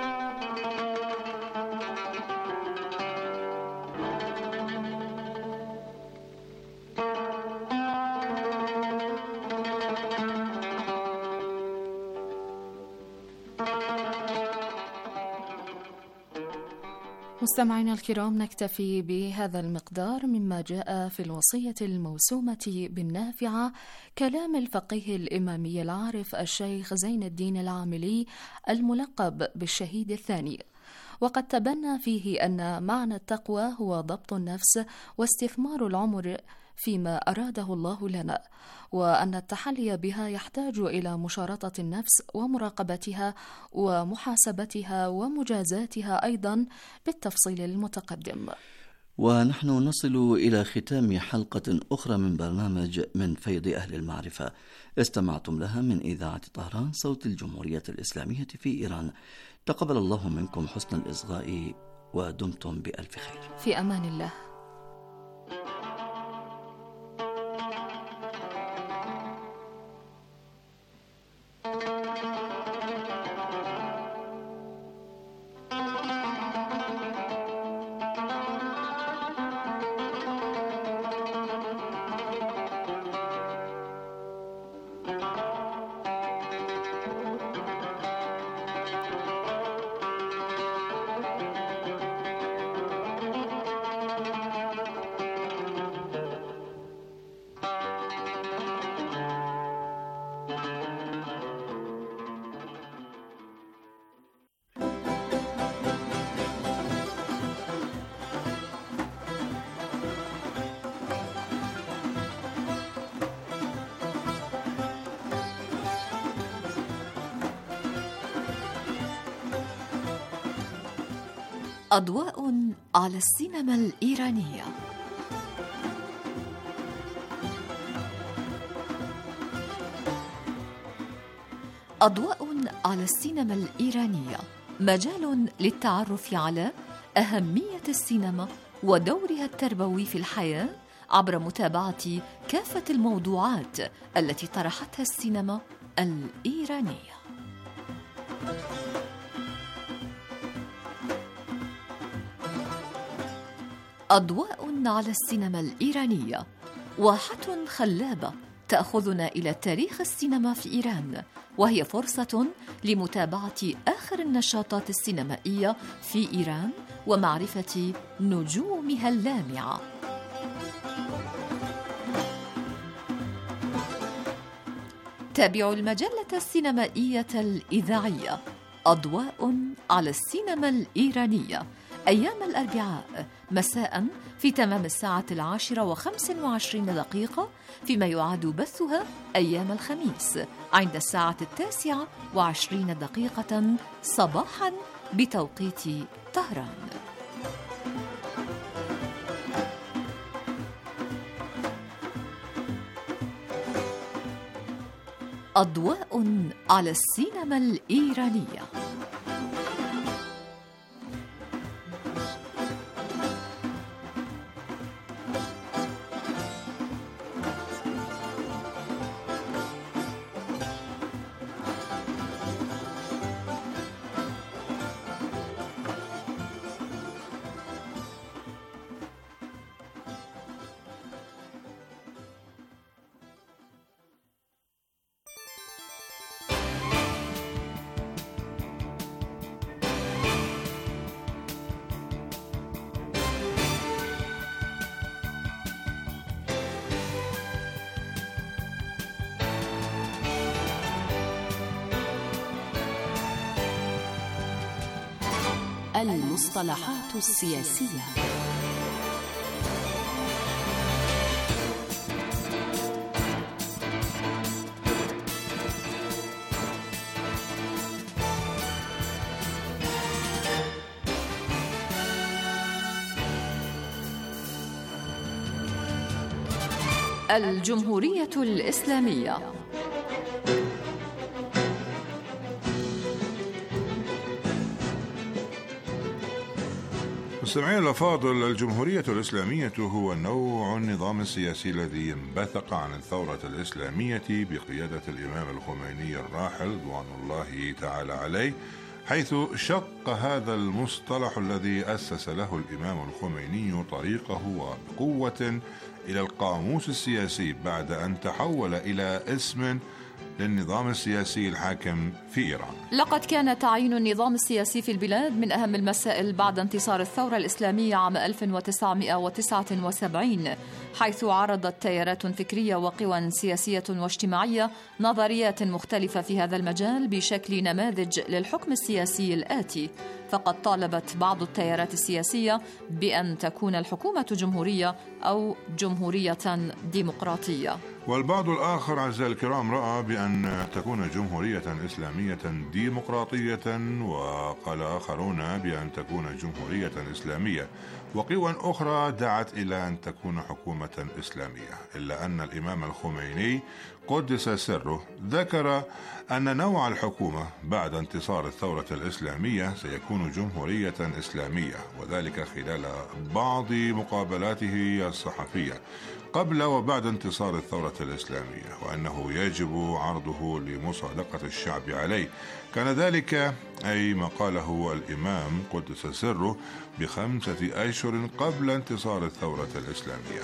مستمعينا الكرام، نكتفي بهذا المقدار مما جاء في الوصية الموسومة بالنافعة، كلام الفقيه الإمامي العارف الشيخ زين الدين العاملي الملقب بالشهيد الثاني، وقد تبنى فيه أن معنى التقوى هو ضبط النفس واستثمار العمر فيما أراده الله لنا، وأن التحلي بها يحتاج إلى مشارطة النفس ومراقبتها ومحاسبتها ومجازاتها أيضا بالتفصيل المتقدم. ونحن نصل إلى ختام حلقة أخرى من برنامج من فيض أهل المعرفة، استمعتم لها من إذاعة طهران صوت الجمهورية الإسلامية في إيران. تقبل الله منكم حسن الإصغاء ودمتم بألف خير. في أمان الله. أضواء على السينما الإيرانية. أضواء على السينما الإيرانية مجال للتعرف على أهمية السينما ودورها التربوي في الحياة عبر متابعة كافة الموضوعات التي طرحتها السينما الإيرانية. أضواء على السينما الإيرانية، واحة خلابة تأخذنا إلى تاريخ السينما في إيران، وهي فرصة لمتابعة آخر النشاطات السينمائية في إيران ومعرفة نجومها اللامعة. تابعوا المجلة السينمائية الإذاعية أضواء على السينما الإيرانية أيام الأربعاء مساء في تمام الساعة العاشرة وخمس وعشرين دقيقة، فيما يعاد بثها أيام الخميس عند الساعة التاسعة وعشرين دقيقة صباحا بتوقيت طهران. أضواء على السينما الإيرانية. المصطلحات السياسية. الجمهورية الإسلامية. مستمعين الأفاضل، الجمهورية الإسلامية هو نوع النظام السياسي الذي انبثق عن الثورة الإسلامية بقيادة الإمام الخميني الراحل رضوان الله تعالى عليه، حيث شق هذا المصطلح الذي أسس له الإمام الخميني طريقه وبقوة إلى القاموس السياسي بعد أن تحول إلى اسم للنظام السياسي الحاكم في إيران. لقد كان تعيين النظام السياسي في البلاد من أهم المسائل بعد انتصار الثورة الإسلامية عام ألف وتسعمائة وتسعة وسبعين، حيث عرضت تيارات فكرية وقوى سياسية واجتماعية نظريات مختلفة في هذا المجال بشكل نماذج للحكم السياسي الآتي. فقد طالبت بعض التيارات السياسية بأن تكون الحكومة جمهورية أو جمهورية ديمقراطية، والبعض الآخر أعزائي الكرام رأى بأن تكون جمهورية إسلامية ديمقراطية، وقال آخرون بأن تكون جمهورية إسلامية، وقوى أخرى دعت إلى أن تكون حكومة إسلامية. إلا أن الإمام الخميني قدس سره ذكر أن نوع الحكومة بعد انتصار الثورة الإسلامية سيكون جمهورية إسلامية، وذلك خلال بعض مقابلاته الصحفية قبل وبعد انتصار الثورة الإسلامية، وأنه يجب عرضه لمصادقة الشعب عليه. كان ذلك أي ما قاله الإمام قدس سره بخمسة أشهر قبل انتصار الثورة الإسلامية.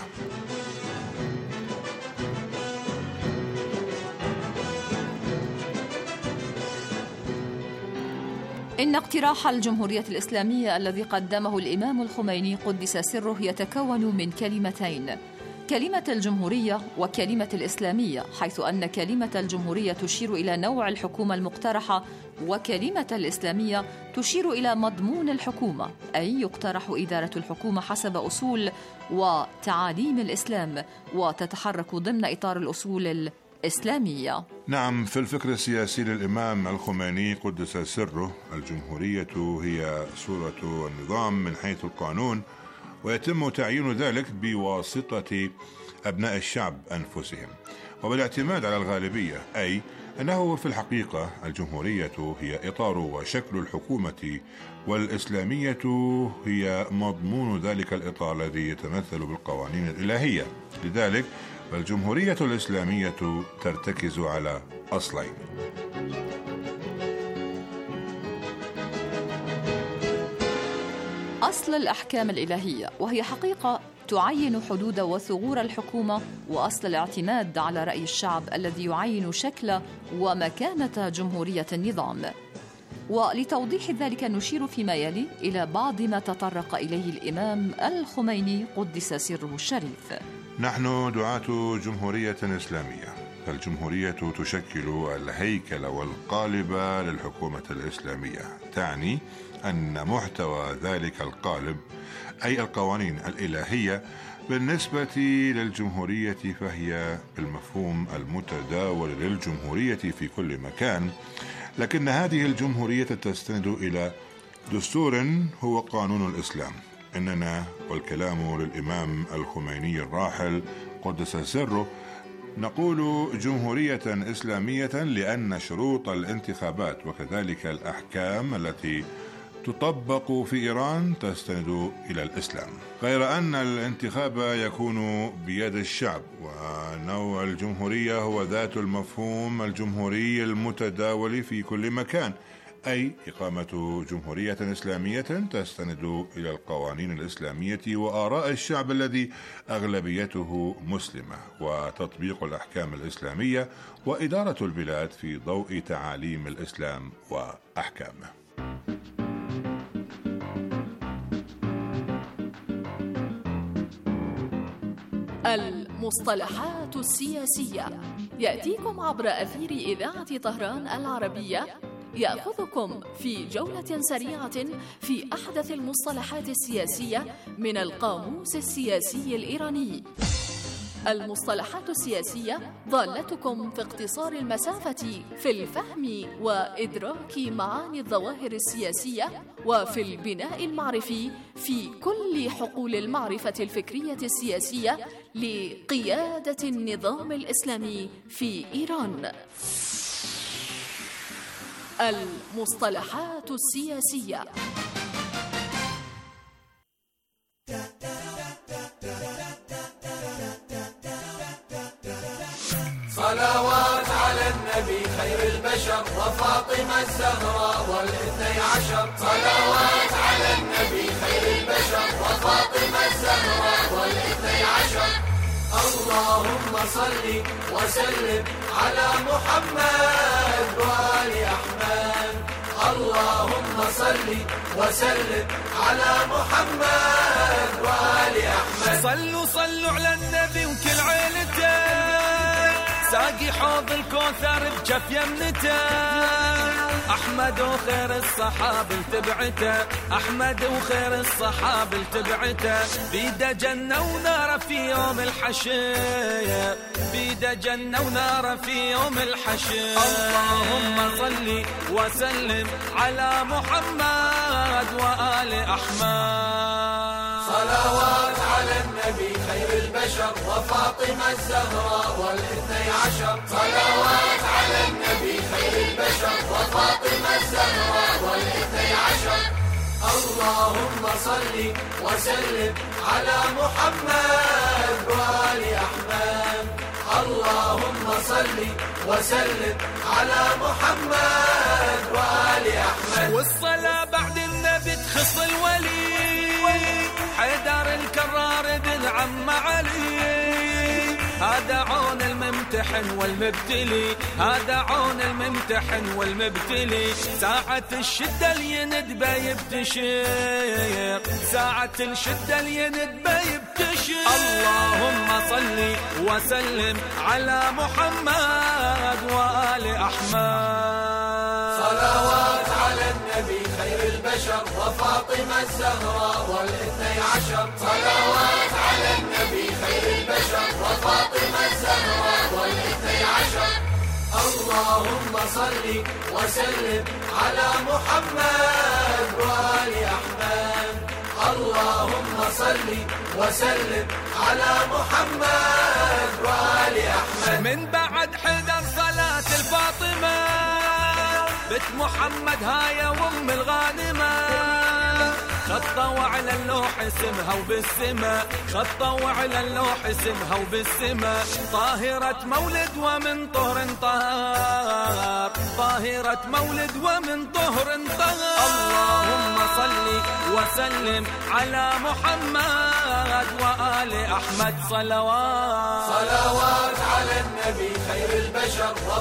إن اقتراح الجمهورية الإسلامية الذي قدمه الإمام الخميني قدس سره يتكون من كلمتين: كلمة الجمهورية وكلمة الإسلامية، حيث أن كلمة الجمهورية تشير إلى نوع الحكومة المقترحة، وكلمة الإسلامية تشير إلى مضمون الحكومة، أي يقترح إدارة الحكومة حسب أصول وتعاليم الإسلام، وتتحرك ضمن إطار الأصول الإسلامية. نعم، في الفكر السياسي للإمام الخميني قدس سره، الجمهورية هي صورة النظام من حيث القانون، ويتم تعيين ذلك بواسطة أبناء الشعب أنفسهم وبالاعتماد على الغالبية، أي أنه في الحقيقة الجمهورية هي إطار وشكل الحكومة، والإسلامية هي مضمون ذلك الإطار الذي يتمثل بالقوانين الإلهية. لذلك فالجمهورية الإسلامية ترتكز على أصلين: أصل الأحكام الإلهية، وهي حقيقة تعين حدود وثغور الحكومة، وأصل الاعتماد على رأي الشعب الذي يعين شكل ومكانة جمهورية النظام. ولتوضيح ذلك نشير فيما يلي إلى بعض ما تطرق إليه الإمام الخميني قدس سره الشريف. نحن دعاة جمهورية إسلامية، فالجمهورية تشكل الهيكل والقالب للحكومة الإسلامية، تعني أن محتوى ذلك القالب أي القوانين الإلهية بالنسبة للجمهورية فهي بالمفهوم المتداول للجمهورية في كل مكان، لكن هذه الجمهورية تستند إلى دستور هو قانون الإسلام. إننا والكلام للإمام الخميني الراحل قدس سره نقول جمهورية إسلامية لأن شروط الانتخابات وكذلك الأحكام التي تطبق في إيران تستند إلى الإسلام، غير أن الانتخاب يكون بيد الشعب، ونوع الجمهورية هو ذات المفهوم الجمهوري المتداول في كل مكان، أي إقامة جمهورية إسلامية تستند إلى القوانين الإسلامية وآراء الشعب الذي أغلبيته مسلمة، وتطبيق الأحكام الإسلامية وإدارة البلاد في ضوء تعاليم الإسلام وأحكامه. المصطلحات السياسية يأتيكم عبر أثير إذاعة طهران العربية، يأخذكم في جولة سريعة في أحدث المصطلحات السياسية من القاموس السياسي الإيراني. المصطلحات السياسية ضالتكم في اقتصار المسافة في الفهم وإدراك معاني الظواهر السياسية وفي البناء المعرفي في كل حقول المعرفة الفكرية السياسية لقيادة النظام الإسلامي في إيران. المصطلحات السياسية. صلوات على النبي خير البشر وفاطمة الزهراء والاثني عشر. صلوات على النبي خير البشر وفاطمة الزهراء والاثني عشر. اللهم صل وسلم على محمد وآل أحمد. اللهم صل وسلم على محمد وآل أحمد. صلوا صلوا على النبي وكل عيلته، ساقي حوض الكوثر بجف يمنته. أحمد وخير الصحاب التبعته، أحمد وخير الصحاب التبعته. بيده جنة ونار في يوم الحشر، بيده جنة ونار في يوم الحشر. اللهم صل وسلم على محمد وآل أحمد. صلوات على النبي خير البشر وفاطمة الزهراء والاثني عشر. صلوات على النبي خير البشر وفاطمة الزهراء والاثني عشر. اللهم صل وسلم على محمد وآل أحمد. اللهم صل وسلم على محمد وآل أحمد. والصلاة بعد النبي تخص الولي حيدر الكرار بن عم علي. هذا عون الممتحن والمبتلي، هذا عون الممتحن والمبتلي. ساعة الشدة اليند بيبتشر، ساعة الشدة اليند بيبتشر. اللهم صل وسلم على محمد وآل أحمد. صلوات على النبي خير البشر وفاطمة الزهراء والاثني عشر. صلوات على النبي خير البشر وفاطمة الزهراء والاثني عشر. اللهم صل وسلم على محمد وآل أحمد. اللهم صل وسلم على محمد وآل أحمد. من بعد حدر صلاة الفاطمة بنت محمد هاي وام الغانمة. خطوا على اللوح اسمها وبالسما، خطوا على اللوح اسمها وبالسما. طاهرة مولد ومن طهر طهر، طاهرة مولد ومن طهر طهر. اللهم صل وسلم على محمد وآل أحمد. صلوات صلوات على النبي خير البشر